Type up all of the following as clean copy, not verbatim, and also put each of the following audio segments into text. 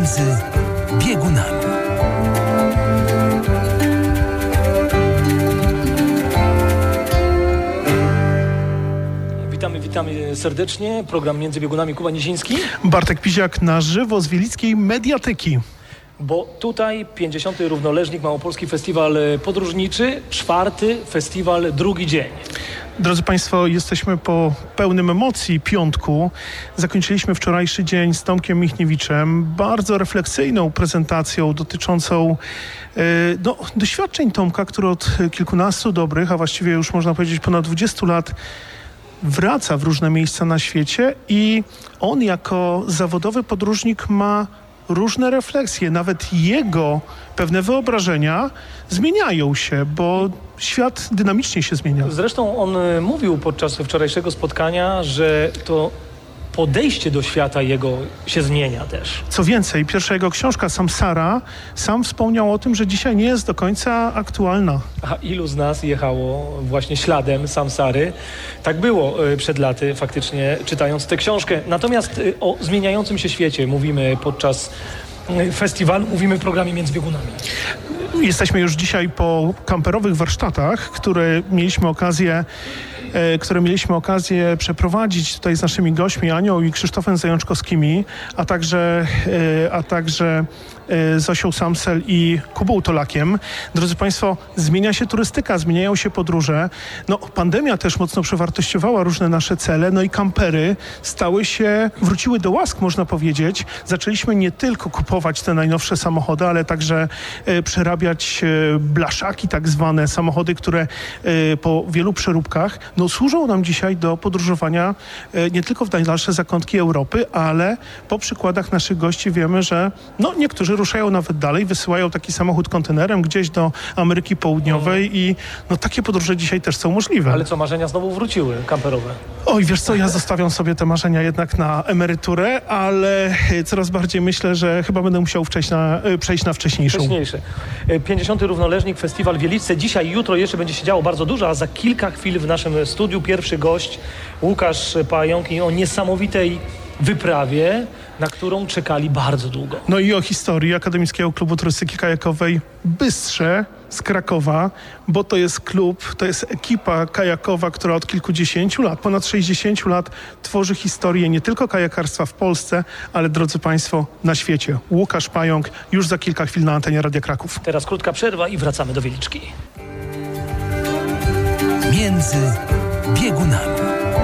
Między biegunami. Witamy serdecznie. Program Między biegunami, Kuba Niziński. Bartek Piziak na żywo z Wielickiej Mediateki. Bo tutaj 50. Równoleżnik Małopolski Festiwal Podróżniczy, 4. festiwal, drugi dzień. Drodzy Państwo, jesteśmy po pełnym emocji piątku. Zakończyliśmy wczorajszy dzień z Tomkiem Michniewiczem, bardzo refleksyjną prezentacją dotyczącą doświadczeń Tomka, który od kilkunastu dobrych, a właściwie już można powiedzieć ponad 20 lat wraca w różne miejsca na świecie i on jako zawodowy podróżnik ma różne refleksje, nawet jego pewne wyobrażenia zmieniają się, bo świat dynamicznie się zmienia. Zresztą on mówił podczas wczorajszego spotkania, że to podejście do świata jego się zmienia też. Co więcej, pierwsza jego książka Samsara sam wspomniał o tym, że dzisiaj nie jest do końca aktualna. A ilu z nas jechało właśnie śladem Samsary? Tak było przed laty faktycznie, czytając tę książkę. Natomiast o zmieniającym się świecie mówimy podczas festiwalu, mówimy w programie Między biegunami. Jesteśmy już dzisiaj po kamperowych warsztatach, które mieliśmy okazję przeprowadzić tutaj z naszymi gośćmi, Anią i Krzysztofem Zajączkowskimi, a także Zosią Samsel i Kubą Tolakiem. Drodzy Państwo, zmienia się turystyka, zmieniają się podróże. Pandemia też mocno przewartościowała różne nasze cele, i kampery wróciły do łask, można powiedzieć. Zaczęliśmy nie tylko kupować te najnowsze samochody, ale także przerabiać blaszaki, tak zwane samochody, które po wielu przeróbkach służą nam dzisiaj do podróżowania nie tylko w najdalsze zakątki Europy, ale po przykładach naszych gości wiemy, że niektórzy ruszają nawet dalej, wysyłają taki samochód kontenerem gdzieś do Ameryki Południowej i takie podróże dzisiaj też są możliwe. Ale co, marzenia znowu wróciły kamperowe? Oj, wiesz co, ja zostawiam sobie te marzenia jednak na emeryturę, ale coraz bardziej myślę, że chyba będę musiał przejść na wcześniejszą. 50. Równoleżnik Festiwal Wieliczce. Dzisiaj i jutro jeszcze będzie się działo bardzo dużo, a za kilka chwil w naszym studiu pierwszy gość Łukasz Pająk i o niesamowitej wyprawie, na którą czekali bardzo długo. I o historii Akademickiego Klubu Turystyki Kajakowej Bystrze z Krakowa, bo to jest klub, to jest ekipa kajakowa, która od kilkudziesięciu lat, ponad 60 lat tworzy historię nie tylko kajakarstwa w Polsce, ale drodzy Państwo, na świecie. Łukasz Pająk już za kilka chwil na antenie Radia Kraków. Teraz krótka przerwa i wracamy do Wieliczki. Między biegunami.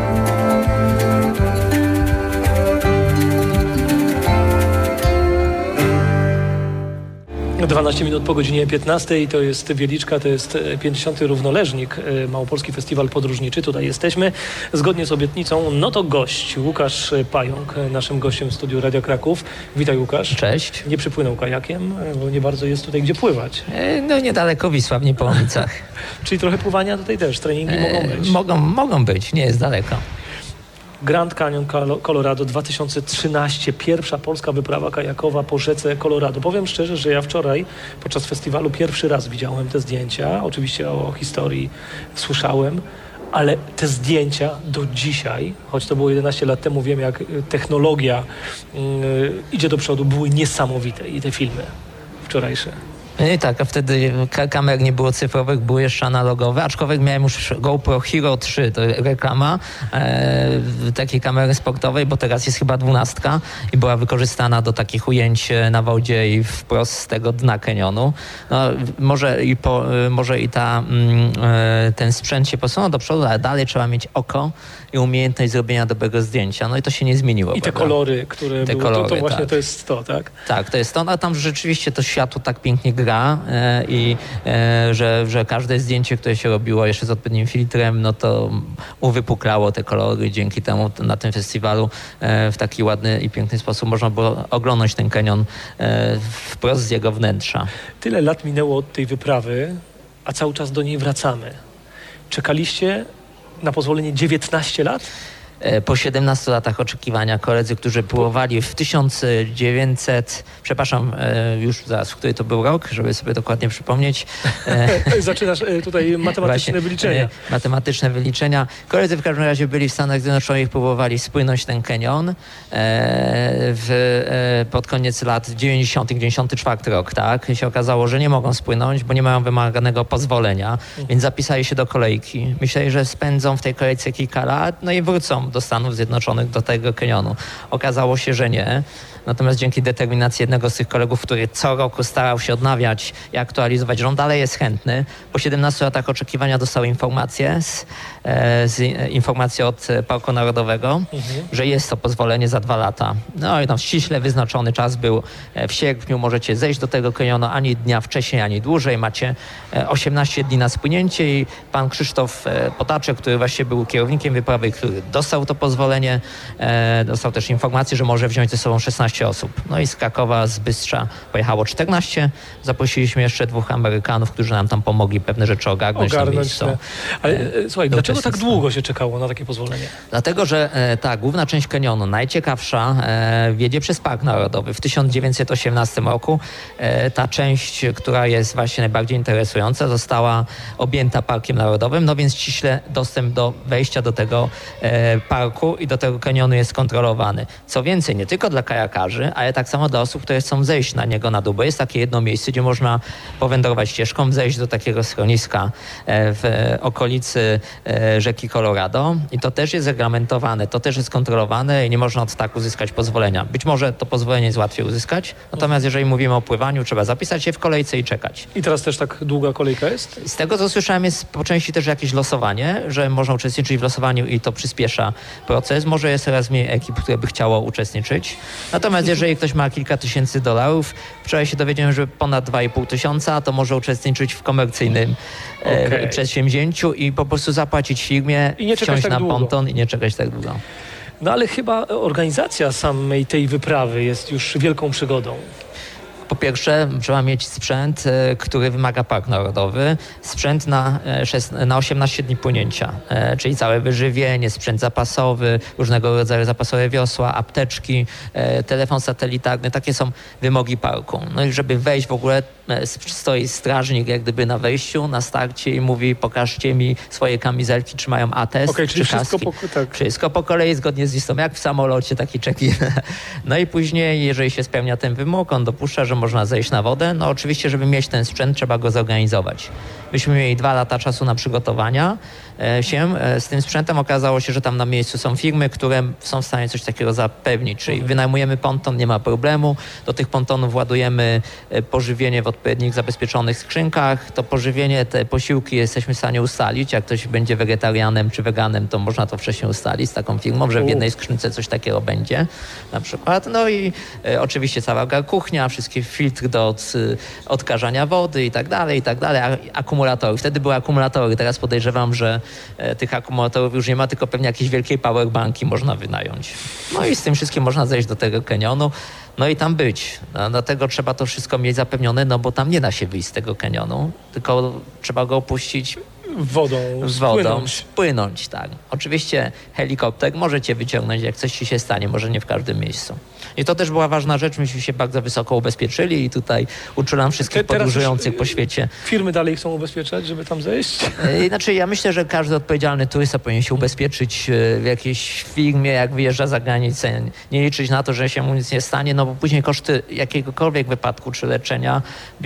12 minut po godzinie 15. To jest Wieliczka, to jest 50. Równoleżnik Małopolski Festiwal Podróżniczy. Tutaj jesteśmy. Zgodnie z obietnicą, to gość Łukasz Pająk, naszym gościem w studiu Radia Kraków. Witaj, Łukasz. Cześć. Nie przypłynął kajakiem, bo nie bardzo jest tutaj gdzie pływać. Niedaleko Wisła, w Niepołomicach. Czyli trochę pływania tutaj też, treningi mogą być. Mogą być, nie jest daleko. Grand Canyon Colorado 2013, pierwsza polska wyprawa kajakowa po rzece Colorado. Powiem szczerze, że ja wczoraj podczas festiwalu pierwszy raz widziałem te zdjęcia. Oczywiście o historii słyszałem, ale te zdjęcia do dzisiaj, choć to było 11 lat temu, wiem jak technologia idzie do przodu, były niesamowite i te filmy wczorajsze. Tak, a wtedy kamer nie było cyfrowych, były jeszcze analogowe, aczkolwiek miałem już GoPro Hero 3, to reklama takiej kamery sportowej, bo teraz jest chyba 12 i była wykorzystana do takich ujęć na wodzie i wprost z tego dna kanionu. Może i ten sprzęt się posunął do przodu, ale dalej trzeba mieć oko i umiejętność zrobienia dobrego zdjęcia. I to się nie zmieniło. I te kolory, które były, to właśnie tak. To jest to, tak? Tak, to jest to. A tam rzeczywiście to światło tak pięknie gra i że każde zdjęcie, które się robiło jeszcze z odpowiednim filtrem, to uwypuklało te kolory. Dzięki temu na tym festiwalu w taki ładny i piękny sposób można było oglądać ten kanion wprost z jego wnętrza. Tyle lat minęło od tej wyprawy, a cały czas do niej wracamy. Czekaliście na pozwolenie 19 lat? Po 17 latach oczekiwania koledzy, którzy próbowali w 1900, przepraszam, już zaraz, w który to był rok, żeby sobie dokładnie przypomnieć. Zaczynasz tutaj matematyczne wyliczenia. Matematyczne wyliczenia. Koledzy w każdym razie byli w Stanach Zjednoczonych, próbowali spłynąć ten kanion pod koniec lat 90., 94 rok, tak? I się okazało, że nie mogą spłynąć, bo nie mają wymaganego pozwolenia, więc zapisali się do kolejki. Myśleli, że spędzą w tej kolejce kilka lat, no i wrócą do Stanów Zjednoczonych, do tego kanionu. Okazało się, że nie. Natomiast dzięki determinacji jednego z tych kolegów, który co roku starał się odnawiać i aktualizować, że on dalej jest chętny, po 17 latach oczekiwania dostał informację od Parku Narodowego, że jest to pozwolenie za 2 lata. No i tam ściśle wyznaczony czas był w sierpniu, możecie zejść do tego kanionu ani dnia wcześniej, ani dłużej. Macie 18 dni na spłynięcie i pan Krzysztof Potaczek, który właśnie był kierownikiem wyprawy, który dostał to pozwolenie, dostał też informację, że może wziąć ze sobą 16 osób. No i z Krakowa, z Bystrza pojechało 14. Zaprosiliśmy jeszcze 2 Amerykanów, którzy nam tam pomogli pewne rzeczy ogarnąć na miejscu. Ale słuchaj, dlaczego tak długo się czekało na takie pozwolenie? Dlatego, że ta główna część kanionu, najciekawsza, wiedzie przez Park Narodowy. W 1918 roku ta część, która jest właśnie najbardziej interesująca, została objęta Parkiem Narodowym, no więc ściśle dostęp do wejścia do tego parku i do tego kanionu jest kontrolowany. Co więcej, nie tylko dla kajakarzy, ale tak samo dla osób, które chcą zejść na niego na dół, bo jest takie jedno miejsce, gdzie można powędrować ścieżką, zejść do takiego schroniska w okolicy rzeki Colorado i to też jest reglamentowane, to też jest kontrolowane i nie można od tak uzyskać pozwolenia. Być może to pozwolenie jest łatwiej uzyskać, natomiast jeżeli mówimy o pływaniu, trzeba zapisać się w kolejce i czekać. I teraz też tak długa kolejka jest? Z tego, co słyszałem, jest po części też jakieś losowanie, że można uczestniczyć w losowaniu i to przyspiesza proces. Może jest coraz mniej ekip, które by chciało uczestniczyć. Natomiast jeżeli ktoś ma kilka tysięcy $, wczoraj się dowiedziałem, że ponad 2,5 tysiąca, to może uczestniczyć w komercyjnym przedsięwzięciu i po prostu zapłacić firmie, wsiąść tak na ponton i nie czekać tak długo. No ale chyba organizacja samej tej wyprawy jest już wielką przygodą. Po pierwsze, trzeba mieć sprzęt, który wymaga Park Narodowy. Sprzęt na 18 dni płynięcia, czyli całe wyżywienie, sprzęt zapasowy, różnego rodzaju zapasowe wiosła, apteczki, telefon satelitarny. Takie są wymogi parku. No i żeby wejść w ogóle, stoi strażnik jak gdyby na wejściu, na starcie i mówi: pokażcie mi swoje kamizelki, czy mają atest, czyli czy wszystko kaski. Wszystko po kolei, zgodnie z listą, jak w samolocie, taki check-in. No i później, jeżeli się spełnia ten wymóg, on dopuszcza, że można zejść na wodę. No oczywiście, żeby mieć ten sprzęt, trzeba go zorganizować. Myśmy mieli 2 lata czasu na przygotowania się z tym sprzętem. Okazało się, że tam na miejscu są firmy, które są w stanie coś takiego zapewnić. Czyli wynajmujemy ponton, nie ma problemu. Do tych pontonów ładujemy pożywienie w odpowiednich zabezpieczonych skrzynkach. To pożywienie, te posiłki jesteśmy w stanie ustalić. Jak ktoś będzie wegetarianem czy weganem, to można to wcześniej ustalić z taką firmą, że w jednej skrzynce coś takiego będzie na przykład. No i oczywiście cała kuchnia, wszystkie filtry do odkażania wody i tak dalej, akumulatory. Wtedy były akumulatory, teraz podejrzewam, że tych akumulatorów już nie ma, tylko pewnie jakieś wielkie powerbanki można wynająć. No i z tym wszystkim można zejść do tego kanionu, no i tam być. No, dlatego trzeba to wszystko mieć zapewnione, no bo tam nie da się wyjść z tego kanionu, tylko trzeba go opuścić wodą spłynąć, tak. Oczywiście helikopter może cię wyciągnąć, jak coś ci się stanie, może nie w każdym miejscu. I to też była ważna rzecz, myśmy się bardzo wysoko ubezpieczyli i tutaj uczulam wszystkich podróżujących po świecie. Firmy dalej chcą ubezpieczać, żeby tam zejść? Znaczy ja myślę, że każdy odpowiedzialny turysta powinien się ubezpieczyć w jakiejś firmie, jak wyjeżdża za granicę. Nie liczyć na to, że się mu nic nie stanie, no bo później koszty jakiegokolwiek wypadku czy leczenia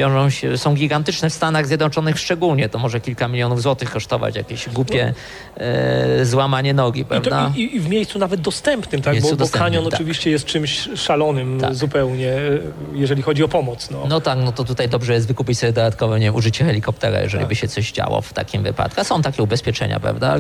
są gigantyczne w Stanach Zjednoczonych szczególnie. To może kilka milionów złotych kosztować jakieś głupie złamanie nogi, prawda? I w miejscu nawet dostępnym, tak? Bo kanion oczywiście jest czymś szalonym zupełnie, jeżeli chodzi o pomoc. No tak, no to tutaj dobrze jest wykupić sobie dodatkowe użycie helikoptera, jeżeli by się coś działo w takim wypadku. A są takie ubezpieczenia, prawda,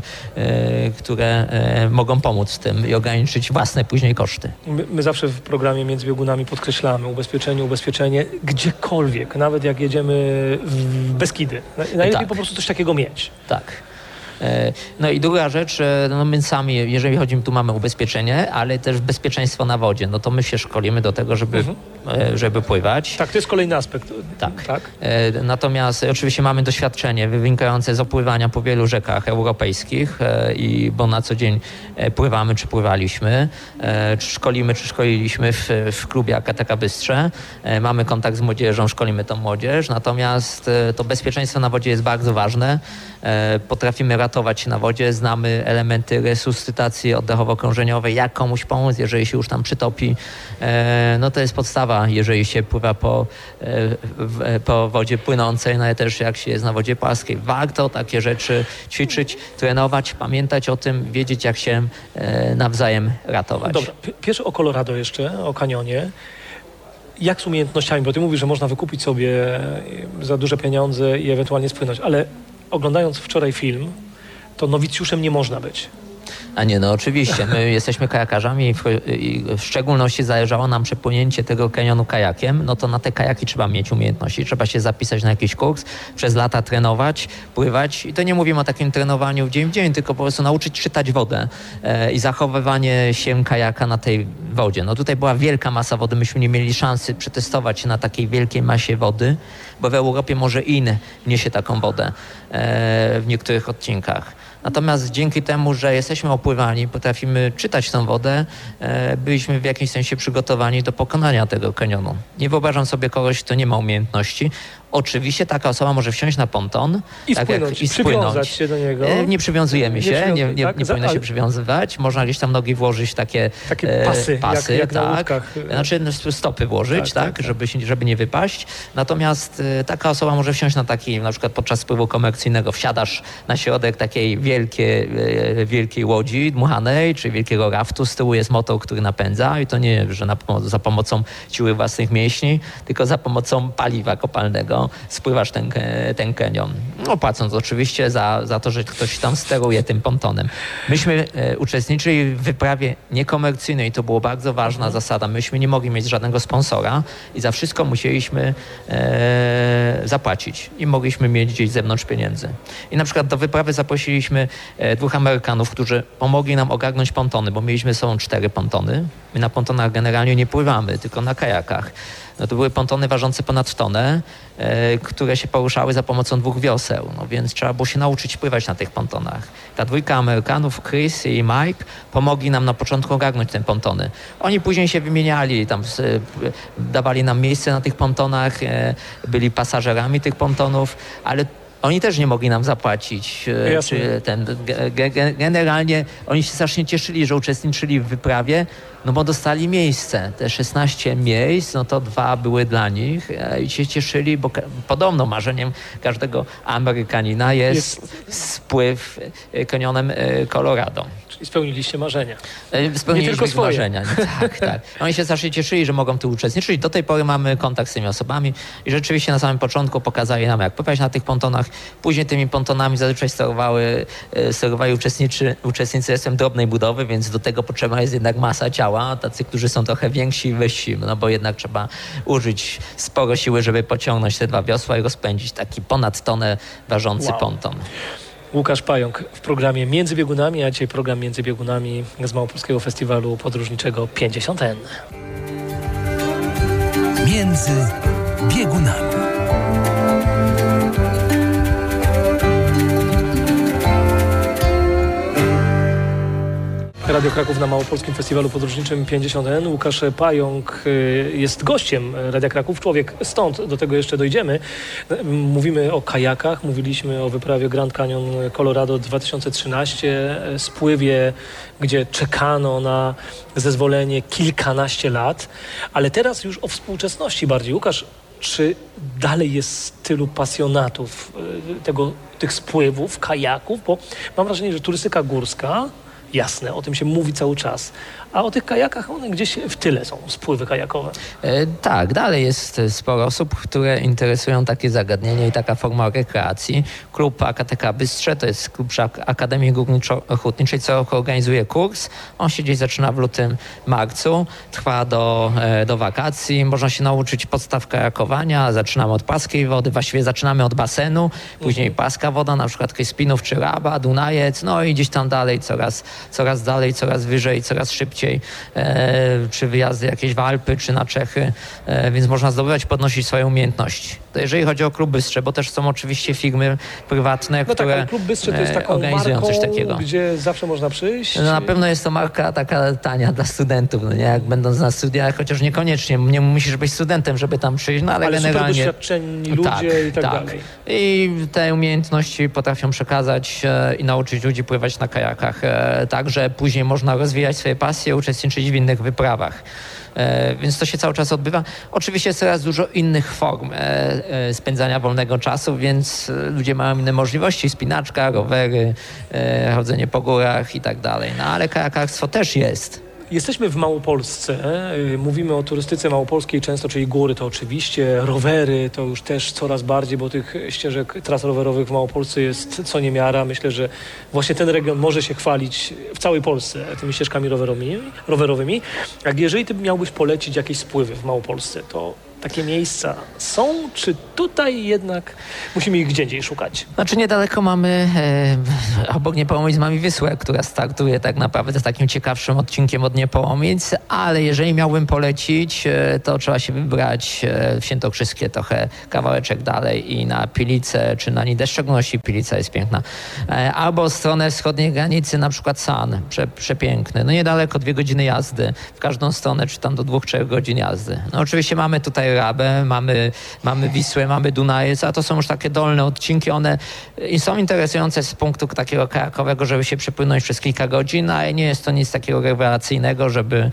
które mogą pomóc w tym i ograniczyć własne później koszty. My zawsze w programie Między Biegunami podkreślamy ubezpieczenie gdziekolwiek, nawet jak jedziemy w Beskidy. Najlepiej po prostu coś takiego mieć. Tak. No i druga rzecz, no my sami, jeżeli chodzi, tu mamy ubezpieczenie, ale też bezpieczeństwo na wodzie. No to my się szkolimy do tego, żeby pływać. Tak, to jest kolejny aspekt. Tak. Natomiast oczywiście mamy doświadczenie wynikające z opływania po wielu rzekach europejskich, bo na co dzień pływamy czy pływaliśmy, czy szkoliliśmy w klubie Akataka Bystrze. Mamy kontakt z młodzieżą, szkolimy tą młodzież, natomiast to bezpieczeństwo na wodzie jest bardzo ważne. Potrafimy ratować się na wodzie, znamy elementy resuscytacji oddechowo-krążeniowej, jak komuś pomóc, jeżeli się już tam przytopi. No to jest podstawa, jeżeli się pływa po wodzie płynącej, no ale też jak się jest na wodzie płaskiej. Warto takie rzeczy ćwiczyć, trenować, pamiętać o tym, wiedzieć jak się nawzajem ratować. Dobra, pierwszy o Colorado jeszcze, o kanionie. Jak z umiejętnościami? Bo ty mówisz, że można wykupić sobie za duże pieniądze i ewentualnie spłynąć, ale oglądając wczoraj film, to nowicjuszem nie można być. A nie, no oczywiście. My jesteśmy kajakarzami i w szczególności zależało nam przepłynięcie tego kanionu kajakiem. No to na te kajaki trzeba mieć umiejętności. Trzeba się zapisać na jakiś kurs, przez lata trenować, pływać. I to nie mówimy o takim trenowaniu w dzień w dzień, tylko po prostu nauczyć czytać wodę i zachowywanie się kajaka na tej wodzie. No tutaj była wielka masa wody. Myśmy nie mieli szansy przetestować się na takiej wielkiej masie wody, bo w Europie może IN niesie taką wodę w niektórych odcinkach. Natomiast dzięki temu, że jesteśmy opływani, potrafimy czytać tą wodę, byliśmy w jakimś sensie przygotowani do pokonania tego kanionu. Nie wyobrażam sobie kogoś, kto nie ma umiejętności. Oczywiście taka osoba może wsiąść na ponton i przywiązać się do niego. Nie przywiązujemy się, nie powinno się przywiązywać. Można gdzieś tam nogi włożyć takie pasy jak na łódkach. Znaczy stopy włożyć, tak. Żeby nie wypaść. Natomiast taka osoba może wsiąść na taki, na przykład podczas spływu komercyjnego wsiadasz na środek takiej wielkiej łodzi dmuchanej, czy wielkiego raftu. Z tyłu jest motor, który napędza i to nie, że za pomocą siły własnych mięśni, tylko za pomocą paliwa kopalnego spływasz ten kanion. No, płacąc oczywiście za to, że ktoś tam steruje tym pontonem. Myśmy uczestniczyli w wyprawie niekomercyjnej i to była bardzo ważna zasada. Myśmy nie mogli mieć żadnego sponsora i za wszystko musieliśmy zapłacić i mogliśmy mieć gdzieś z zewnątrz pieniędzy. I na przykład do wyprawy zaprosiliśmy 2 Amerykanów, którzy pomogli nam ogarnąć pontony, bo mieliśmy ze sobą 4 pontony. My na pontonach generalnie nie pływamy, tylko na kajakach. No to były pontony ważące ponad tonę, które się poruszały za pomocą 2 wioseł. No więc trzeba było się nauczyć pływać na tych pontonach. Ta 2 Amerykanów, Chris i Mike, pomogli nam na początku ogarnąć te pontony. Oni później się wymieniali, tam dawali nam miejsce na tych pontonach, byli pasażerami tych pontonów, ale oni też nie mogli nam zapłacić. Generalnie oni się strasznie cieszyli, że uczestniczyli w wyprawie, no bo dostali miejsce. Te 16 miejsc, no to 2 były dla nich i się cieszyli, bo podobno marzeniem każdego Amerykanina jest spływ kanionem Colorado. Czyli spełniliście marzenia. Spełniliśmy ich marzenia. Tak. Oni się strasznie cieszyli, że mogą tu uczestniczyć. Do tej pory mamy kontakt z tymi osobami i rzeczywiście na samym początku pokazali nam, jak pływać na tych pontonach. Później tymi pontonami zazwyczaj sterowali uczestnicy drobnej budowy, więc do tego potrzebna jest jednak masa ciała. Tacy, którzy są trochę więksi i wyżsi, no bo jednak trzeba użyć sporo siły, żeby pociągnąć te 2 wiosła i rozpędzić taki ponad tonę ważący ponton. Łukasz Pająk w programie Między Biegunami, a dzisiaj program Między Biegunami z Małopolskiego Festiwalu Podróżniczego 50N. Między Biegunami. Radio Kraków na Małopolskim Festiwalu Podróżniczym 50N. Łukasz Pająk jest gościem Radia Kraków, człowiek stąd, do tego jeszcze dojdziemy. Mówimy o kajakach, mówiliśmy o wyprawie Grand Canyon Colorado 2013, spływie, gdzie czekano na zezwolenie kilkanaście lat, ale teraz już o współczesności bardziej. Łukasz, czy dalej jest tylu pasjonatów tych spływów, kajaków? Bo mam wrażenie, że turystyka górska jasne, o tym się mówi cały czas. A o tych kajakach one gdzieś w tyle są, spływy kajakowe. Tak, dalej jest sporo osób, które interesują takie zagadnienia i taka forma rekreacji. Klub AKTK Bystrze, to jest klub przy Akademii Górniczo-Hutniczej, co roku organizuje kurs. On się gdzieś zaczyna w lutym, marcu, trwa do wakacji. Można się nauczyć podstaw kajakowania. Zaczynamy od płaskiej wody, właściwie zaczynamy od basenu, później płaska woda, na przykład Kryspinów czy Raba, Dunajec, no i gdzieś tam dalej, coraz dalej, coraz wyżej, coraz szybciej. Czy wyjazdy jakieś w Alpy, czy na Czechy, więc można zdobywać, podnosić swoje umiejętności. To jeżeli chodzi o Klub Bystrze, bo też są oczywiście firmy prywatne, no które tak, Klub Bystrze to jest taką organizują marką, coś takiego. Gdzie zawsze można przyjść. No na pewno jest to marka taka tania dla studentów, no nie? Jak będąc na studiach, chociaż niekoniecznie, nie musisz być studentem, żeby tam przyjść, no ale generalnie... super doświadczeni ludzie i tak dalej. I te umiejętności potrafią przekazać i nauczyć ludzi pływać na kajakach. Także później można rozwijać swoje pasje, uczestniczyć w innych wyprawach. Więc to się cały czas odbywa. Oczywiście jest coraz dużo innych form spędzania wolnego czasu, więc ludzie mają inne możliwości, spinaczka, rowery, chodzenie po górach i tak dalej. No ale kajakarstwo też jest. Jesteśmy w Małopolsce, mówimy o turystyce małopolskiej często, czyli góry to oczywiście, rowery to już też coraz bardziej, bo tych ścieżek, tras rowerowych w Małopolsce jest co niemiara. Myślę, że właśnie ten region może się chwalić w całej Polsce tymi ścieżkami rowerowymi. Jak jeżeli ty miałbyś polecić jakieś spływy w Małopolsce, to takie miejsca są, czy tutaj jednak musimy ich gdzie indziej szukać? Znaczy niedaleko mamy, obok Niepołomic mamy Wisłę, która startuje tak naprawdę z takim ciekawszym odcinkiem od Niepołomic, ale jeżeli miałbym polecić, to trzeba się wybrać w Świętokrzyskie trochę kawałeczek dalej i na Pilice, czy na Nidę, w szczególności Pilica jest piękna. Albo stronę wschodniej granicy, na przykład San, przepiękny. No niedaleko, 2 godziny jazdy w każdą stronę, czy tam do 2-3 godzin jazdy. No oczywiście mamy tutaj Rabę, mamy Wisłę, mamy Dunajec, a to są już takie dolne odcinki. One są interesujące z punktu takiego kajakowego, żeby się przepłynąć przez kilka godzin, a nie jest to nic takiego rewelacyjnego,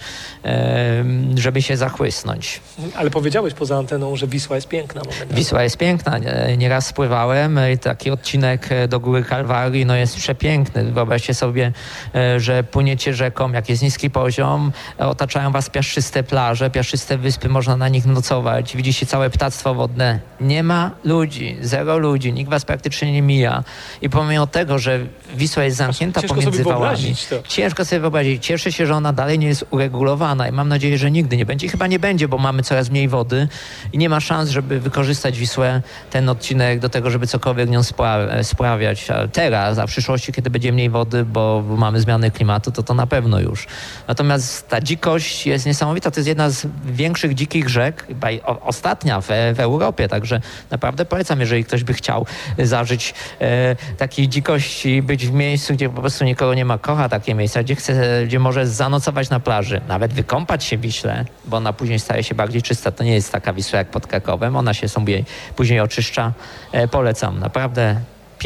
żeby się zachłysnąć. Ale powiedziałeś poza anteną, że Wisła jest piękna. Wisła jest piękna. Nieraz spływałem i taki odcinek do Góry Kalwarii jest przepiękny. Wyobraźcie sobie, że płyniecie rzeką, jak jest niski poziom, otaczają was piaszczyste plaże, piaszczyste wyspy, można na nich nocować. Widzicie całe ptactwo wodne. Nie ma ludzi, 0 ludzi, nikt was praktycznie nie mija. I pomimo tego, że Wisła jest zamknięta pomiędzy wałami, ciężko sobie wyobrazić. Cieszę się, że ona dalej nie jest uregulowana i mam nadzieję, że nigdy nie będzie. Chyba nie będzie, bo mamy coraz mniej wody i nie ma szans, żeby wykorzystać Wisłę, ten odcinek do tego, żeby cokolwiek nią sprawiać. A teraz, a w przyszłości, kiedy będzie mniej wody, bo mamy zmiany klimatu, to na pewno już. Natomiast ta dzikość jest niesamowita. To jest jedna z większych dzikich rzek, chyba ostatnia w Europie, także naprawdę polecam, jeżeli ktoś by chciał zażyć takiej dzikości, być w miejscu, gdzie po prostu nikogo nie ma, kocha takie miejsca, gdzie może zanocować na plaży, nawet wykąpać się w Wiśle, bo ona później staje się bardziej czysta. To nie jest taka Wisła jak pod Krakowem, ona się sobie później oczyszcza. Polecam, naprawdę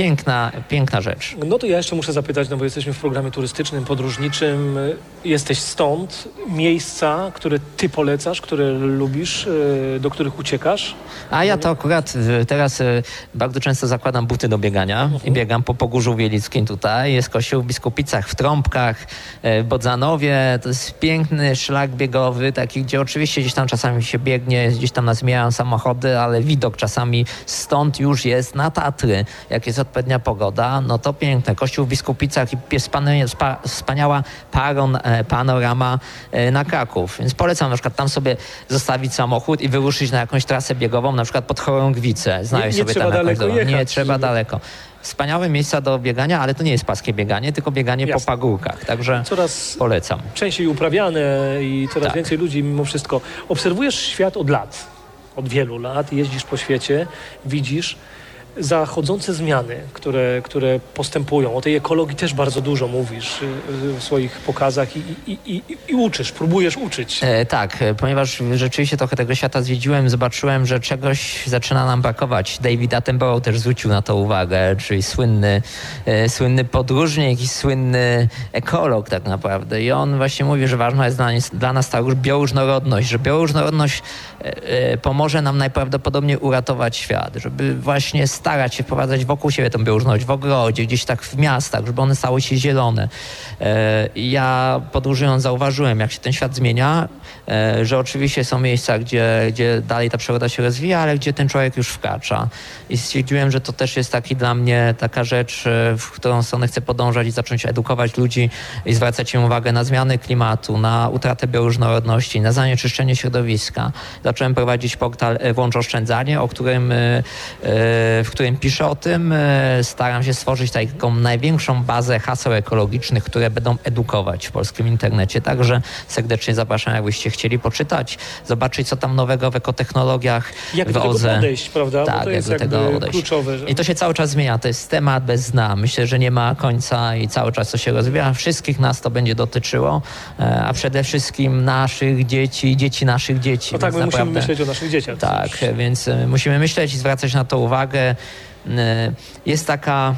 piękna rzecz. No to ja jeszcze muszę zapytać, bo jesteśmy w programie turystycznym, podróżniczym. Jesteś stąd. Miejsca, które ty polecasz, które lubisz, do których uciekasz? A ja to akurat teraz bardzo często zakładam buty do biegania i biegam po Pogórzu Wielickim tutaj. Jest kościół w Biskupicach, w Trąbkach, w Bodzanowie. To jest piękny szlak biegowy, taki, gdzie oczywiście gdzieś tam czasami się biegnie, gdzieś tam nas mijają samochody, ale widok czasami stąd już jest na Tatry. Jak jest odpowiednia pogoda, no to piękne. Kościół w Biskupicach i wspaniała panorama na Kraków. Więc polecam na przykład tam sobie zostawić samochód i wyruszyć na jakąś trasę biegową, na przykład pod Chorągwice. Znaleźć sobie tam jakąś drogę. Nie trzeba daleko. Wspaniałe miejsca do biegania, ale to nie jest płaskie bieganie, tylko bieganie po pagórkach. Także coraz polecam. Częściej uprawiane i coraz więcej ludzi mimo wszystko. Obserwujesz świat od lat, od wielu lat. Jeździsz po świecie, widzisz zachodzące zmiany, które postępują. O tej ekologii też bardzo dużo mówisz w swoich pokazach i uczysz, próbujesz uczyć. Tak, ponieważ rzeczywiście trochę tego świata zwiedziłem, zobaczyłem, że czegoś zaczyna nam brakować. David Attenborough też zwrócił na to uwagę, czyli słynny podróżnik i słynny ekolog tak naprawdę. I on właśnie mówi, że ważna jest dla nas ta bioróżnorodność, że bioróżnorodność pomoże nam najprawdopodobniej uratować świat, żeby właśnie z starać się wprowadzać wokół siebie tą bioróżnorodność, w ogrodzie, gdzieś tak w miastach, żeby one stały się zielone. Ja podróżując zauważyłem, jak się ten świat zmienia, że oczywiście są miejsca, gdzie dalej ta przyroda się rozwija, ale gdzie ten człowiek już wkracza. I stwierdziłem, że to też jest taka rzecz, w którą stronę chcę podążać i zacząć edukować ludzi i zwracać im uwagę na zmiany klimatu, na utratę bioróżnorodności, na zanieczyszczenie środowiska. Zacząłem prowadzić portal Włącz Oszczędzanie, w którym piszę o tym. Staram się stworzyć taką największą bazę haseł ekologicznych, które będą edukować w polskim internecie. Także serdecznie zapraszam, jakbyście chcieli poczytać, zobaczyć, co tam nowego w ekotechnologiach, jak w OZE. Jak do tego podejść, prawda? Tak, bo to jest jak do tego odejść. Kluczowe. I to się cały czas zmienia. To jest temat bez dna. Myślę, że nie ma końca i cały czas to się rozwija. Wszystkich nas to będzie dotyczyło, a przede wszystkim naszych dzieci, dzieci naszych dzieci. No tak, my musimy myśleć o naszych dzieciach. Tak, więc musimy myśleć i zwracać na to uwagę. Jest taka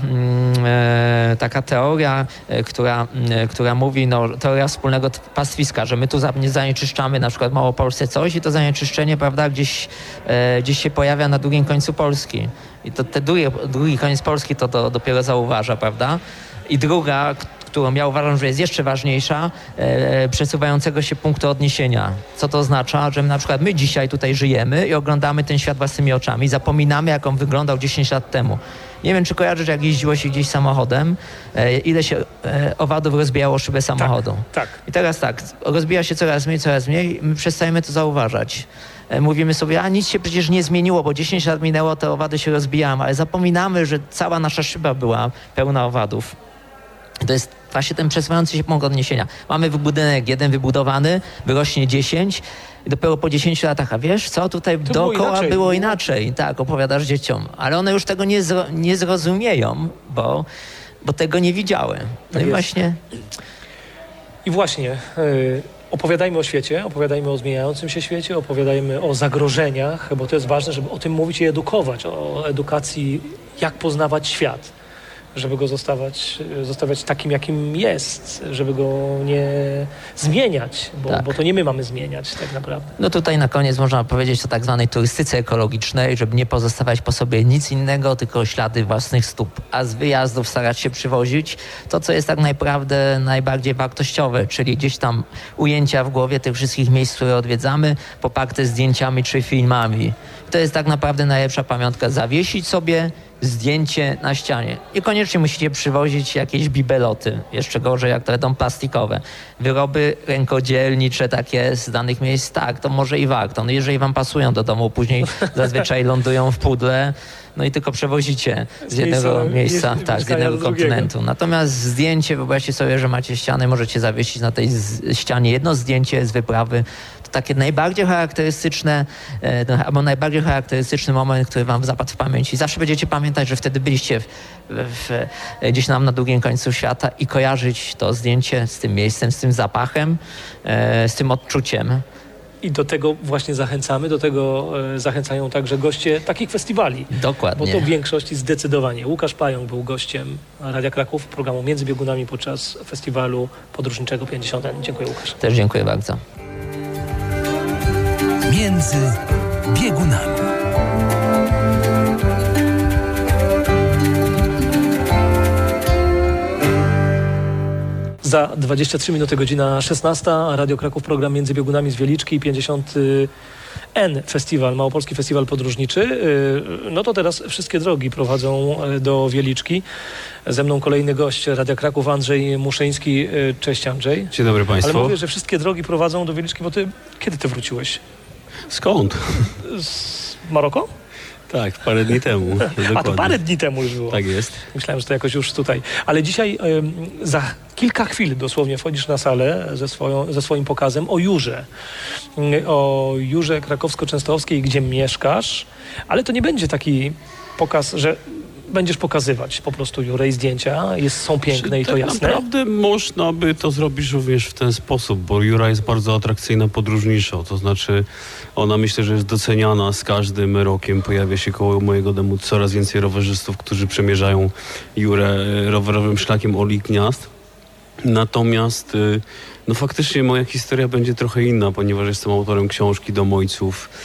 teoria, która mówi, teoria wspólnego pastwiska, że my tu zanieczyszczamy na przykład w Małopolsce coś i to zanieczyszczenie, prawda, gdzieś się pojawia na drugim końcu Polski. I to drugi koniec Polski to dopiero zauważa, prawda? I druga, którą ja uważam, że jest jeszcze ważniejsza, przesuwającego się punktu odniesienia. Co to oznacza? Że na przykład my dzisiaj tutaj żyjemy i oglądamy ten świat własnymi oczami. Zapominamy, jak on wyglądał 10 lat temu. Nie wiem, czy kojarzysz, jak jeździło się gdzieś samochodem, ile się owadów rozbijało szybę samochodu. Tak. I teraz tak, rozbija się coraz mniej, my przestajemy to zauważać. Mówimy sobie, nic się przecież nie zmieniło, bo 10 lat minęło, te owady się rozbijają, ale zapominamy, że cała nasza szyba była pełna owadów. To jest właśnie ten przesuwający się punkt odniesienia. Mamy budynek jeden wybudowany, wyrośnie 10 i dopiero po 10 latach, a wiesz co, tutaj dookoła było inaczej. Tak, opowiadasz dzieciom, ale one już tego nie zrozumieją, bo tego nie widziały. No tak i właśnie... I właśnie... Opowiadajmy o świecie, opowiadajmy o zmieniającym się świecie, opowiadajmy o zagrożeniach, bo to jest ważne, żeby o tym mówić i edukować, o edukacji, jak poznawać świat, żeby go zostawiać takim, jakim jest, żeby go nie zmieniać, bo to nie my mamy zmieniać tak naprawdę. No tutaj na koniec można powiedzieć o tak zwanej turystyce ekologicznej, żeby nie pozostawiać po sobie nic innego, tylko ślady własnych stóp, a z wyjazdów starać się przywozić to, co jest tak naprawdę najbardziej wartościowe, czyli gdzieś tam ujęcia w głowie tych wszystkich miejsc, które odwiedzamy, poparte zdjęciami czy filmami. To jest tak naprawdę najlepsza pamiątka. Zawiesić sobie zdjęcie na ścianie. Niekoniecznie musicie przywozić jakieś bibeloty, jeszcze gorzej jak to będą plastikowe. Wyroby rękodzielnicze takie z danych miejsc, tak, to może i warto. No jeżeli wam pasują do domu, później zazwyczaj lądują w pudle, no i tylko przewozicie z jednego miejsca, z jednego kontynentu. Natomiast zdjęcie, wyobraźcie sobie, że macie ścianę, możecie zawiesić na tej ścianie jedno zdjęcie z wyprawy. To takie najbardziej charakterystyczne, albo najbardziej charakterystyczny moment, który wam zapadł w pamięć. I zawsze będziecie pamiętać, że wtedy byliście gdzieś tam na drugim końcu świata i kojarzyć to zdjęcie z tym miejscem, z tym zapachem, z tym odczuciem. I do tego właśnie zachęcamy, do tego zachęcają także goście takich festiwali. Dokładnie. Bo to w większości zdecydowanie. Łukasz Pająk był gościem Radia Kraków, programu Między Biegunami podczas festiwalu podróżniczego 50. Dziękuję, Łukasz. Też dziękuję bardzo. Między Biegunami. Za 23 minuty, godzina 16. Radio Kraków, program Między Biegunami z Wieliczki, 50. Festiwal, Małopolski Festiwal Podróżniczy. No to teraz wszystkie drogi prowadzą do Wieliczki. Ze mną kolejny gość Radia Kraków, Andrzej Muszyński. Cześć, Andrzej. Dzień dobry Państwu. Ale mówię, że wszystkie drogi prowadzą do Wieliczki, bo kiedy ty wróciłeś? Skąd? Z Maroko? Tak, parę dni temu. A to parę dni temu już było. Tak jest. Myślałem, że to jakoś już tutaj. Ale dzisiaj za kilka chwil dosłownie wchodzisz na salę ze swoim pokazem o Jurze. O Jurze Krakowsko-Częstochowskiej, gdzie mieszkasz. Ale to nie będzie taki pokaz, że będziesz pokazywać po prostu Jurę i zdjęcia. Są piękne i to jasne. Tak naprawdę można by to zrobić również w ten sposób, bo Jura jest bardzo atrakcyjna podróżniczo. To znaczy ona, myślę, że jest doceniana z każdym rokiem. Pojawia się koło mojego domu coraz więcej rowerzystów, którzy przemierzają Jurę rowerowym szlakiem Oli Gniazd. Natomiast faktycznie moja historia będzie trochę inna, ponieważ jestem autorem książki Dom Ojców,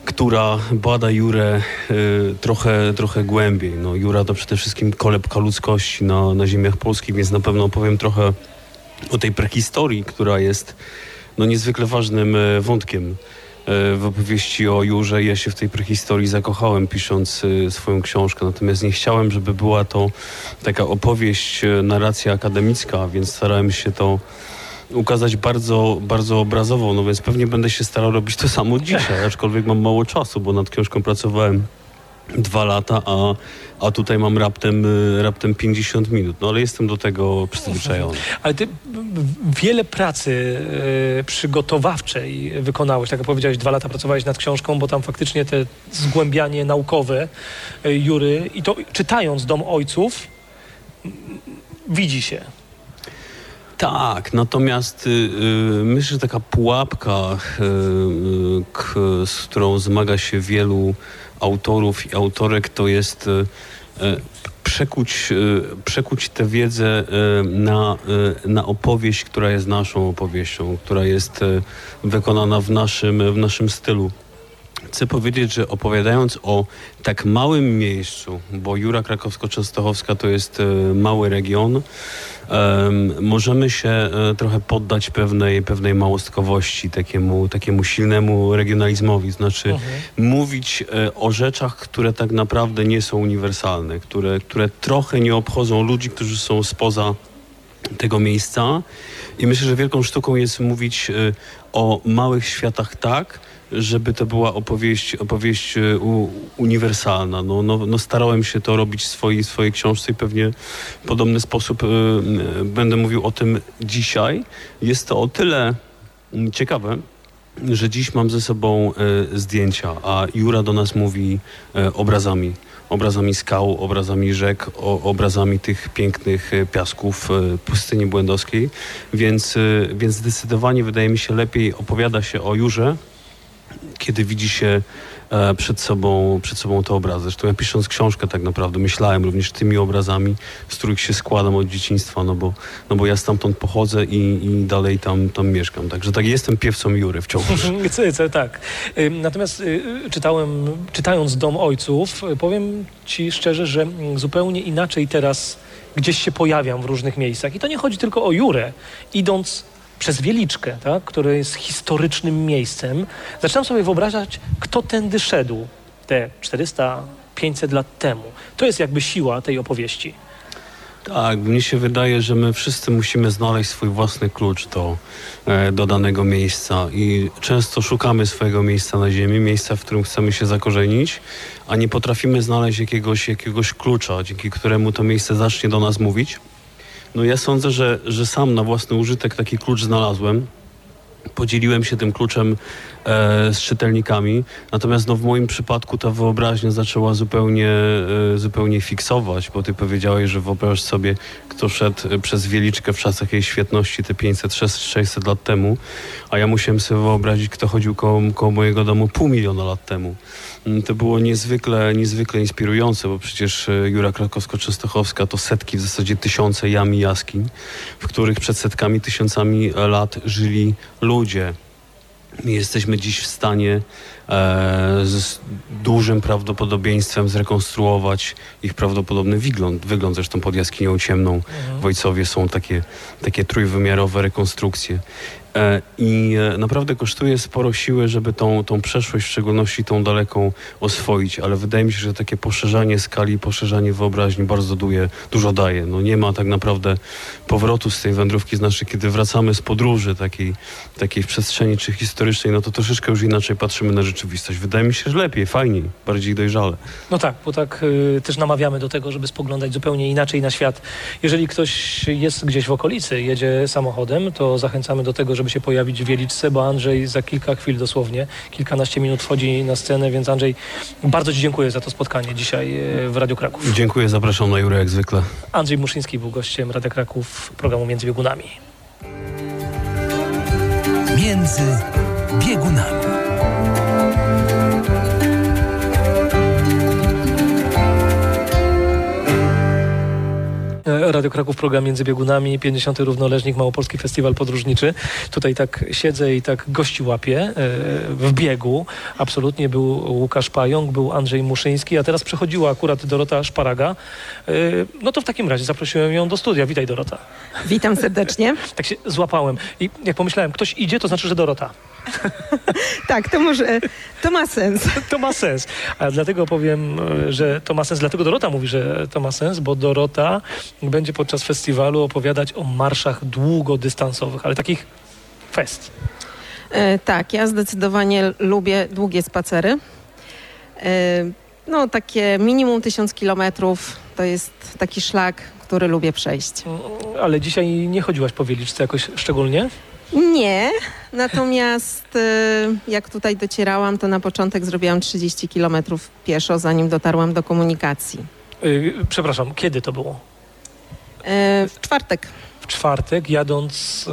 która bada Jurę trochę głębiej. No, Jura to przede wszystkim kolebka ludzkości na ziemiach polskich, więc na pewno opowiem trochę o tej prehistorii, która jest niezwykle ważnym wątkiem w opowieści o Jurze. Ja się w tej prehistorii zakochałem, pisząc swoją książkę, natomiast nie chciałem, żeby była to taka opowieść, narracja akademicka, więc starałem się to ukazać bardzo, bardzo obrazowo, no więc pewnie będę się starał robić to samo dzisiaj, aczkolwiek mam mało czasu, bo nad książką pracowałem 2 lata, a tutaj mam raptem 50 minut, no ale jestem do tego przyzwyczajony. Ale ty wiele pracy przygotowawczej wykonałeś, tak jak powiedziałeś, 2 lata pracowałeś nad książką, bo tam faktycznie te zgłębianie naukowe Jury i to czytając Dom Ojców widzi się. Tak, natomiast myślę, że taka pułapka, z którą zmaga się wielu autorów i autorek, to jest przekuć tę wiedzę na opowieść, która jest naszą opowieścią, która jest wykonana w naszym stylu. Chcę powiedzieć, że opowiadając o tak małym miejscu, bo Jura Krakowsko-Częstochowska to jest mały region, możemy się trochę poddać pewnej małostkowości, takiemu silnemu regionalizmowi. Znaczy mówić o rzeczach, które tak naprawdę nie są uniwersalne, które trochę nie obchodzą ludzi, którzy są spoza tego miejsca. I myślę, że wielką sztuką jest mówić o małych światach tak, żeby to była opowieść uniwersalna. No, starałem się to robić w swojej książce i pewnie w podobny sposób będę mówił o tym dzisiaj. Jest to o tyle ciekawe, że dziś mam ze sobą zdjęcia, a Jura do nas mówi obrazami skał, obrazami rzek, obrazami tych pięknych piasków pustyni błędowskiej, więc zdecydowanie wydaje mi się lepiej opowiada się o Jurze, kiedy widzi się przed sobą te obrazy. Zresztą ja pisząc książkę tak naprawdę myślałem również tymi obrazami, z których się składam od dzieciństwa, no bo ja stamtąd pochodzę i dalej tam mieszkam. Także tak jestem piewcą Jury wciąż. Tak. Natomiast czytając Dom Ojców, powiem ci szczerze, że zupełnie inaczej teraz gdzieś się pojawiam w różnych miejscach. I to nie chodzi tylko o Jurę. Idąc przez Wieliczkę, tak, które jest historycznym miejscem, zaczynam sobie wyobrażać, kto tędy szedł te 400-500 lat temu. To jest jakby siła tej opowieści. Tak, mnie się wydaje, że my wszyscy musimy znaleźć swój własny klucz do danego miejsca i często szukamy swojego miejsca na ziemi, miejsca, w którym chcemy się zakorzenić, a nie potrafimy znaleźć jakiegoś klucza, dzięki któremu to miejsce zacznie do nas mówić. No ja sądzę, że sam na własny użytek taki klucz znalazłem. Podzieliłem się tym kluczem z czytelnikami, natomiast w moim przypadku ta wyobraźnia zaczęła zupełnie fiksować, bo ty powiedziałeś, że wyobraź sobie, kto szedł przez Wieliczkę w czasach jej świetności te 500-600 lat temu, a ja musiałem sobie wyobrazić, kto chodził koło mojego domu 500 000 lat temu. To było niezwykle inspirujące, bo przecież Jura Krakowsko-Częstochowska to setki, w zasadzie tysiące jam i jaskiń, w których przed setkami, tysiącami lat żyli ludzie. My jesteśmy dziś w stanie z dużym prawdopodobieństwem zrekonstruować ich prawdopodobny wygląd. Zresztą pod jaskinią ciemną w Ojcowie są takie trójwymiarowe rekonstrukcje. I naprawdę kosztuje sporo siły, żeby tą przeszłość, w szczególności tą daleką, oswoić, ale wydaje mi się, że takie poszerzanie skali, poszerzanie wyobraźni bardzo dużo daje. No nie ma tak naprawdę powrotu z tej wędrówki, znaczy kiedy wracamy z podróży takiej w przestrzeni czy historycznej, no to troszeczkę już inaczej patrzymy na rzeczywistość. Wydaje mi się, że lepiej, fajniej, bardziej dojrzale. No tak, bo tak też namawiamy do tego, żeby spoglądać zupełnie inaczej na świat. Jeżeli ktoś jest gdzieś w okolicy, jedzie samochodem, to zachęcamy do tego, żeby się pojawić w Wieliczce, bo Andrzej za kilka chwil dosłownie, kilkanaście minut wchodzi na scenę, więc Andrzej, bardzo ci dziękuję za to spotkanie dzisiaj w Radiu Kraków. Dziękuję, zapraszam na Jurę jak zwykle. Andrzej Muszyński był gościem Radia Kraków programu Między Biegunami. Między Biegunami. Radio Kraków, program Między Biegunami, 50. Równoleżnik, Małopolski Festiwal Podróżniczy. Tutaj tak siedzę i tak gości łapię w biegu. Absolutnie był Łukasz Pająk, był Andrzej Muszyński, a teraz przechodziła akurat Dorota Szparaga. No to w takim razie zaprosiłem ją do studia. Witaj, Dorota. Witam serdecznie. Tak się złapałem i jak pomyślałem, ktoś idzie, to znaczy, że Dorota. Tak, to ma sens. To ma sens. A dlatego powiem, że to ma sens. Dlatego Dorota mówi, że to ma sens, bo Dorota będzie podczas festiwalu opowiadać o marszach długodystansowych, ale takich fest. Tak, ja zdecydowanie lubię długie spacery. No takie minimum 1000 kilometrów to jest taki szlak, który lubię przejść. Ale dzisiaj nie chodziłaś po Wieliczce jakoś szczególnie? Nie, natomiast jak tutaj docierałam, to na początek zrobiłam 30 kilometrów pieszo, zanim dotarłam do komunikacji. Przepraszam, kiedy to było? W czwartek. W czwartek, jadąc,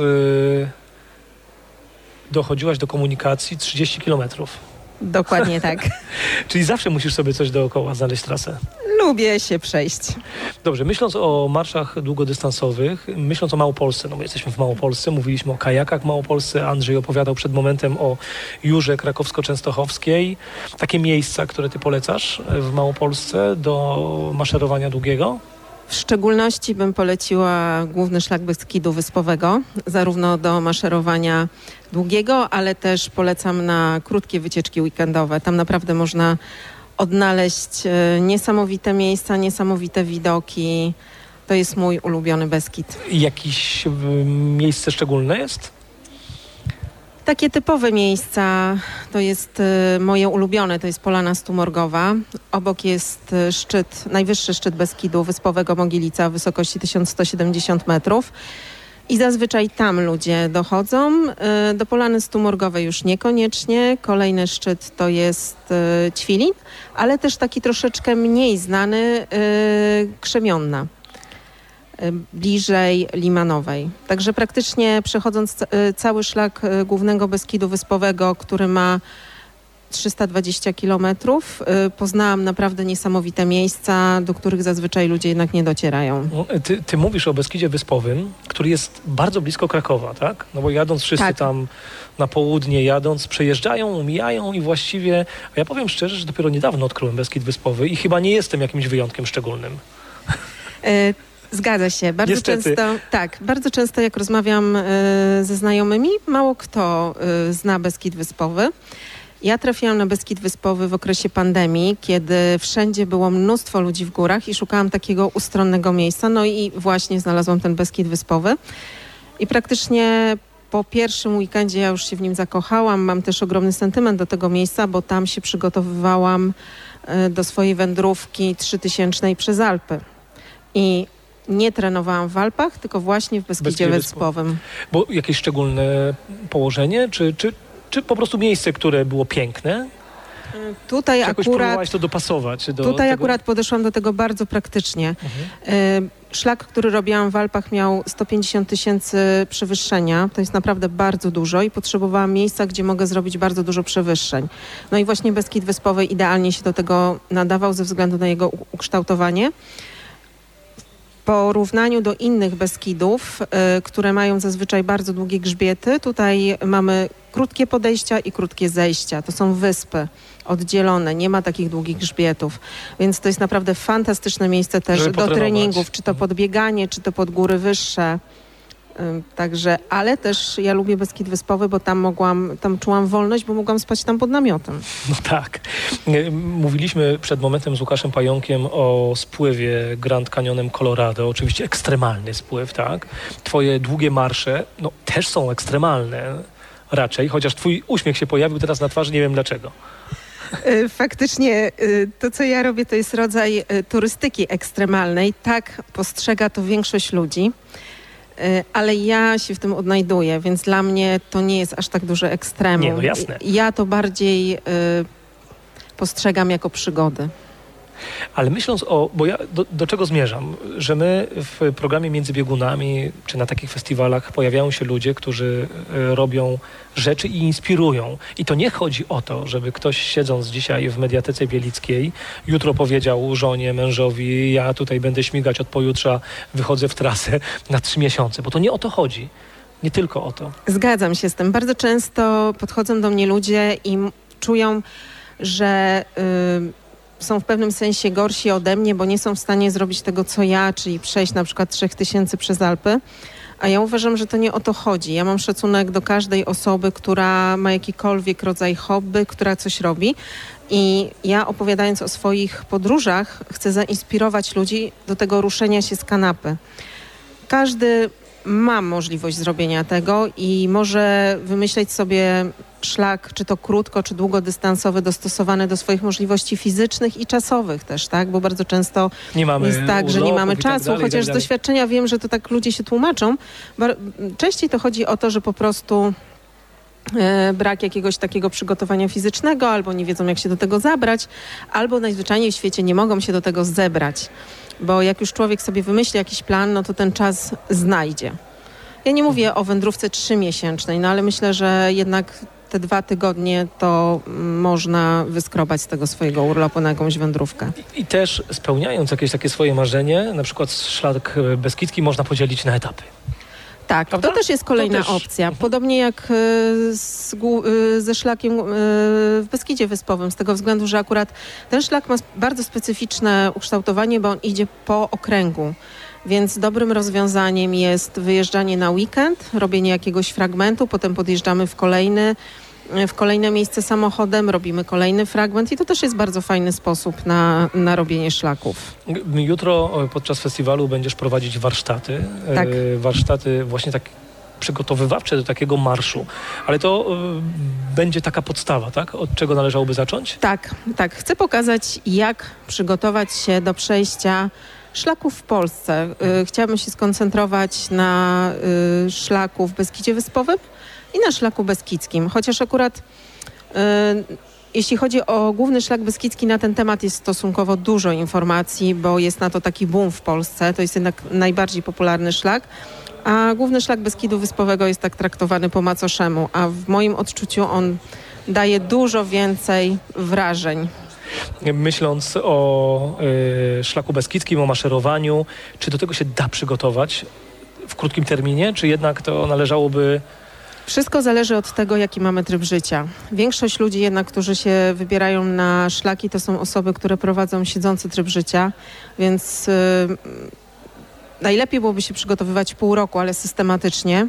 dochodziłaś do komunikacji 30 kilometrów. Dokładnie tak. Czyli zawsze musisz sobie coś dookoła znaleźć trasę. Lubię się przejść. Dobrze, myśląc o marszach długodystansowych, myśląc o Małopolsce, no my jesteśmy w Małopolsce, mówiliśmy o kajakach w Małopolsce, Andrzej opowiadał przed momentem o Jurze Krakowsko-Częstochowskiej. Takie miejsca, które ty polecasz w Małopolsce do maszerowania długiego? W szczególności bym poleciła główny szlak Beskidu Wyspowego, zarówno do maszerowania długiego, ale też polecam na krótkie wycieczki weekendowe. Tam naprawdę można odnaleźć niesamowite miejsca, niesamowite widoki. To jest mój ulubiony Beskid. Jakieś miejsce szczególne jest? Takie typowe miejsca to jest moje ulubione, to jest Polana Stumorgowa. Obok jest szczyt, najwyższy szczyt Beskidu Wyspowego Mogilica o wysokości 1170 metrów. I zazwyczaj tam ludzie dochodzą. Do Polany Stumorgowej już niekoniecznie. Kolejny szczyt to jest Ćwilin, ale też taki troszeczkę mniej znany Krzemionna, bliżej Limanowej. Także praktycznie przechodząc cały szlak głównego Beskidu Wyspowego, który ma 320 kilometrów, poznałam naprawdę niesamowite miejsca, do których zazwyczaj ludzie jednak nie docierają. Ty mówisz o Beskidzie Wyspowym, który jest bardzo blisko Krakowa, tak? No bo jadąc wszyscy tam na południe, przejeżdżają, mijają i właściwie, a ja powiem szczerze, że dopiero niedawno odkryłem Beskid Wyspowy i chyba nie jestem jakimś wyjątkiem szczególnym. Zgadza się. Bardzo często jak rozmawiam ze znajomymi, mało kto zna Beskid Wyspowy. Ja trafiłam na Beskid Wyspowy w okresie pandemii, kiedy wszędzie było mnóstwo ludzi w górach i szukałam takiego ustronnego miejsca. No i właśnie znalazłam ten Beskid Wyspowy. I praktycznie po pierwszym weekendzie ja już się w nim zakochałam. Mam też ogromny sentyment do tego miejsca, bo tam się przygotowywałam do swojej wędrówki 3000 przez Alpy. I nie trenowałam w Alpach, tylko właśnie w Beskidzie Wyspowym. Bo jakieś szczególne położenie, czy po prostu miejsce, które było piękne? Tutaj jakoś próbowałaś to dopasować? Tutaj akurat podeszłam do tego bardzo praktycznie. Szlak, który robiłam w Alpach, miał 150 000 przewyższenia. To jest naprawdę bardzo dużo i potrzebowałam miejsca, gdzie mogę zrobić bardzo dużo przewyższeń. No i właśnie Beskid Wyspowy idealnie się do tego nadawał ze względu na jego ukształtowanie. W porównaniu do innych Beskidów, które mają zazwyczaj bardzo długie grzbiety, tutaj mamy krótkie podejścia i krótkie zejścia. To są wyspy oddzielone, nie ma takich długich grzbietów. Więc to jest naprawdę fantastyczne miejsce też do treningów, czy to pod bieganie, czy to pod góry wyższe. Także, ale też ja lubię Beskid Wyspowy, bo tam czułam wolność, bo mogłam spać tam pod namiotem. No tak. Mówiliśmy przed momentem z Łukaszem Pająkiem o spływie Grand Canyonem Colorado. Oczywiście ekstremalny spływ, tak? Twoje długie marsze, no też są ekstremalne raczej, chociaż twój uśmiech się pojawił teraz na twarzy, nie wiem dlaczego. Faktycznie to, co ja robię, to jest rodzaj turystyki ekstremalnej. Tak postrzega to większość ludzi. Ale ja się w tym odnajduję, więc dla mnie to nie jest aż tak duże ekstremum. Nie, no jasne. Ja to bardziej postrzegam jako przygody. Ale myśląc bo ja do czego zmierzam? Że my w programie Między Biegunami, czy na takich festiwalach pojawiają się ludzie, którzy robią rzeczy i inspirują. I to nie chodzi o to, żeby ktoś siedząc dzisiaj w Mediatece Bielickiej jutro powiedział żonie, mężowi, ja tutaj będę śmigać od pojutrza, wychodzę w trasę na 3 miesiące, bo to nie o to chodzi. Nie tylko o to. Zgadzam się z tym. Bardzo często podchodzą do mnie ludzie i czują, że są w pewnym sensie gorsi ode mnie, bo nie są w stanie zrobić tego, co ja, czyli przejść na przykład 3000 przez Alpy. A ja uważam, że to nie o to chodzi. Ja mam szacunek do każdej osoby, która ma jakikolwiek rodzaj hobby, która coś robi. I ja opowiadając o swoich podróżach chcę zainspirować ludzi do tego ruszenia się z kanapy. Każdy ma możliwość zrobienia tego i może wymyśleć sobie szlak, czy to krótko, czy długodystansowy, dostosowany do swoich możliwości fizycznych i czasowych też, tak? Bo bardzo często jest tak, że nie mamy czasu, chociaż z doświadczenia wiem, że to tak ludzie się tłumaczą. Częściej to chodzi o to, że po prostu brak jakiegoś takiego przygotowania fizycznego, albo nie wiedzą, jak się do tego zabrać, albo najzwyczajniej w świecie nie mogą się do tego zebrać. Bo jak już człowiek sobie wymyśli jakiś plan, no to ten czas znajdzie. Ja nie mówię o wędrówce 3-miesięcznej, no ale myślę, że jednak te 2 tygodnie to można wyskrobać z tego swojego urlopu na jakąś wędrówkę. I też spełniając jakieś takie swoje marzenie, na przykład szlak beskidzki można podzielić na etapy. Tak, prawda? to też jest kolejna opcja. Podobnie jak ze szlakiem w Beskidzie Wyspowym, z tego względu, że akurat ten szlak ma bardzo specyficzne ukształtowanie, bo on idzie po okręgu. Więc dobrym rozwiązaniem jest wyjeżdżanie na weekend, robienie jakiegoś fragmentu, potem podjeżdżamy w kolejne miejsce samochodem, robimy kolejny fragment i to też jest bardzo fajny sposób na robienie szlaków. Jutro podczas festiwalu będziesz prowadzić warsztaty. Tak. Warsztaty właśnie tak przygotowywawcze do takiego marszu. Ale to będzie taka podstawa, tak? Od czego należałoby zacząć? Tak. Chcę pokazać, jak przygotować się do przejścia szlaków w Polsce. Chciałabym się skoncentrować na szlaku w Beskidzie Wyspowym i na szlaku beskidzkim. Chociaż akurat jeśli chodzi o główny szlak beskidzki, na ten temat jest stosunkowo dużo informacji, bo jest na to taki boom w Polsce. To jest jednak najbardziej popularny szlak. A główny szlak Beskidu Wyspowego jest tak traktowany po macoszemu, a w moim odczuciu on daje dużo więcej wrażeń. Myśląc o szlaku beskidzkim, o maszerowaniu, czy do tego się da przygotować w krótkim terminie, czy jednak to należałoby... Wszystko zależy od tego, jaki mamy tryb życia. Większość ludzi jednak, którzy się wybierają na szlaki, to są osoby, które prowadzą siedzący tryb życia, więc najlepiej byłoby się przygotowywać pół roku, ale systematycznie.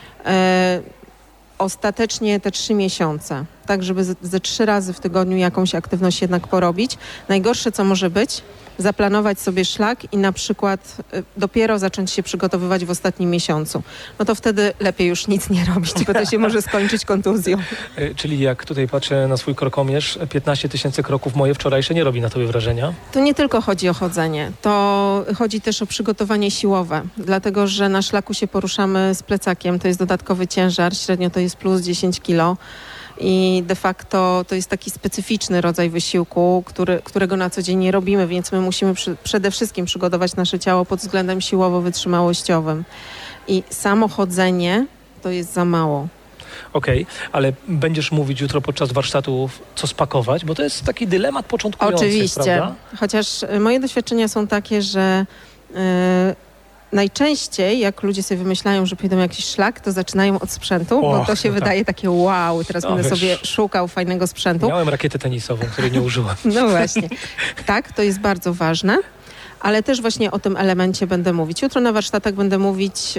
Ostatecznie te 3 miesiące, tak żeby ze 3 razy w tygodniu jakąś aktywność jednak porobić. Najgorsze, co może być, zaplanować sobie szlak i na przykład dopiero zacząć się przygotowywać w ostatnim miesiącu. No to wtedy lepiej już nic nie robić, bo to się może skończyć kontuzją. Czyli jak tutaj patrzę na swój krokomierz, 15 000 kroków moje wczorajsze nie robi na tobie wrażenia? To nie tylko chodzi o chodzenie, to chodzi też o przygotowanie siłowe, dlatego że na szlaku się poruszamy z plecakiem, to jest dodatkowy ciężar, średnio to jest plus 10 kilo. I de facto to jest taki specyficzny rodzaj wysiłku, którego na co dzień nie robimy, więc my musimy przede wszystkim przygotować nasze ciało pod względem siłowo-wytrzymałościowym. I samo chodzenie to jest za mało. Okej, ale będziesz mówić jutro podczas warsztatów, co spakować, bo to jest taki dylemat początkujący, oczywiście, prawda? Chociaż moje doświadczenia są takie, że najczęściej, jak ludzie sobie wymyślają, że pójdą jakiś szlak, to zaczynają od sprzętu, bo to się wydaje takie wow, teraz będę sobie szukał fajnego sprzętu. Miałem rakietę tenisową, której nie użyłam. No właśnie. Tak, to jest bardzo ważne, ale też właśnie o tym elemencie będę mówić. Jutro na warsztatach będę mówić...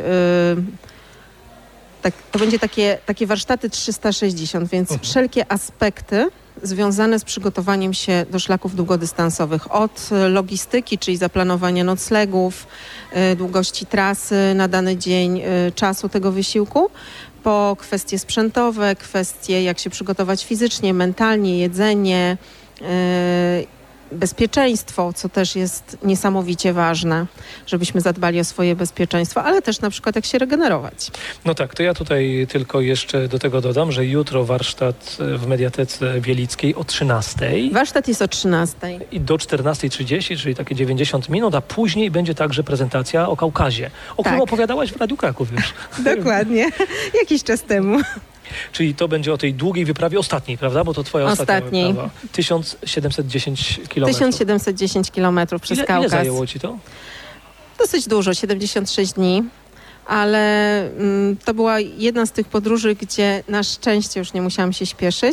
to będzie takie warsztaty 360, więc wszelkie aspekty związane z przygotowaniem się do szlaków długodystansowych. Od logistyki, czyli zaplanowania noclegów, długości trasy na dany dzień, czasu tego wysiłku, po kwestie sprzętowe, kwestie jak się przygotować fizycznie, mentalnie, jedzenie, bezpieczeństwo, co też jest niesamowicie ważne, żebyśmy zadbali o swoje bezpieczeństwo, ale też na przykład jak się regenerować. No tak, to ja tutaj tylko jeszcze do tego dodam, że jutro warsztat w Mediatece Wielickiej o 13:00 Warsztat jest o 13:00. i do 14:30, czyli takie 90 minut, a później będzie także prezentacja o Kaukazie, o którym opowiadałaś w Radiu Kraków już. Dokładnie, jakiś czas temu. Czyli to będzie o tej długiej wyprawie, ostatniej, prawda? Bo to twoja ostatnia wyprawa. 1710 km. 1710 kilometrów przez Kaukaz. Ile zajęło ci to? Dosyć dużo, 76 dni, ale to była jedna z tych podróży, gdzie na szczęście już nie musiałam się śpieszyć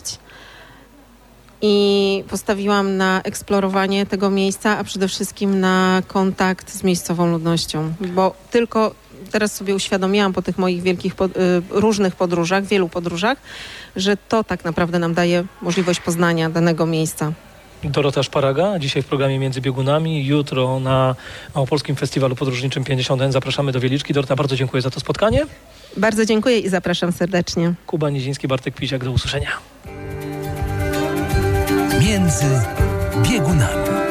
i postawiłam na eksplorowanie tego miejsca, a przede wszystkim na kontakt z miejscową ludnością, bo tylko teraz sobie uświadomiłam po tych moich różnych podróżach, wielu podróżach, że to tak naprawdę nam daje możliwość poznania danego miejsca. Dorota Szparaga, dzisiaj w programie Między Biegunami, jutro na Małopolskim Festiwalu Podróżniczym 50. Zapraszamy do Wieliczki. Dorota, bardzo dziękuję za to spotkanie. Bardzo dziękuję i zapraszam serdecznie. Kuba Niziński, Bartek Piziak, do usłyszenia. Między Biegunami.